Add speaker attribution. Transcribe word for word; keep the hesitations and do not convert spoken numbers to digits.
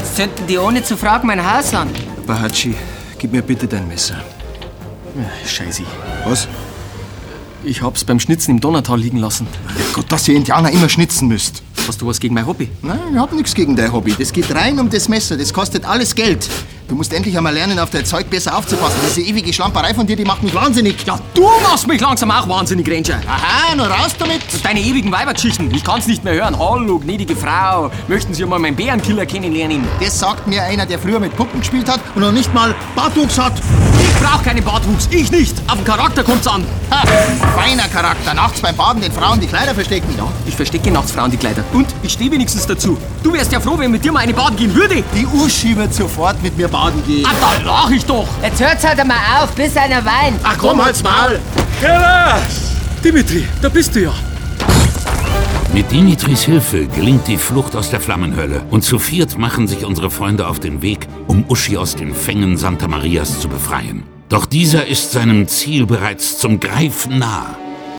Speaker 1: Jetzt zünden die ohne zu fragen mein Haus an.
Speaker 2: Bahatschi, gib mir bitte dein Messer. Scheiße.
Speaker 3: Was?
Speaker 2: Ich hab's beim Schnitzen im Donnertal liegen lassen.
Speaker 3: Gott, dass ihr Indianer immer schnitzen müsst.
Speaker 2: Hast du was gegen mein Hobby?
Speaker 3: Nein, ich hab nichts gegen dein Hobby. Das geht rein um das Messer. Das kostet alles Geld. Du musst endlich einmal lernen, auf dein Zeug besser aufzupassen. Diese ewige Schlamperei von dir, die macht mich wahnsinnig.
Speaker 2: Ja, du machst mich langsam auch wahnsinnig, Ranger.
Speaker 3: Aha, nur raus damit.
Speaker 2: Deine ewigen Weibergeschichten, ich kann's nicht mehr hören. Hallo, gnädige Frau, möchten Sie mal meinen Bärenkiller kennenlernen?
Speaker 3: Das sagt mir einer, der früher mit Puppen gespielt hat und noch nicht mal Bartwuchs hat.
Speaker 2: Ich brauch keinen Bartwuchs, ich nicht. Auf den Charakter kommt's an.
Speaker 3: Ha, feiner Charakter. Nachts beim Baden den Frauen die Kleider verstecken.
Speaker 2: Ja, ich verstecke nachts Frauen die Kleider. Und ich stehe wenigstens dazu. Du wärst ja froh, wenn mit dir mal eine baden gehen würde.
Speaker 3: Die Uschi wird sofort mit mir baden gehen.
Speaker 2: Ah, da lach ich doch.
Speaker 1: Jetzt hört's halt einmal auf, bis einer weint.
Speaker 3: Ach komm, halt's Maul.
Speaker 2: Dimitri, da bist du ja.
Speaker 4: Mit Dimitris Hilfe gelingt die Flucht aus der Flammenhölle und zu viert machen sich unsere Freunde auf den Weg, um Uschi aus den Fängen Santa Marias zu befreien. Doch dieser ist seinem Ziel bereits zum Greifen nah.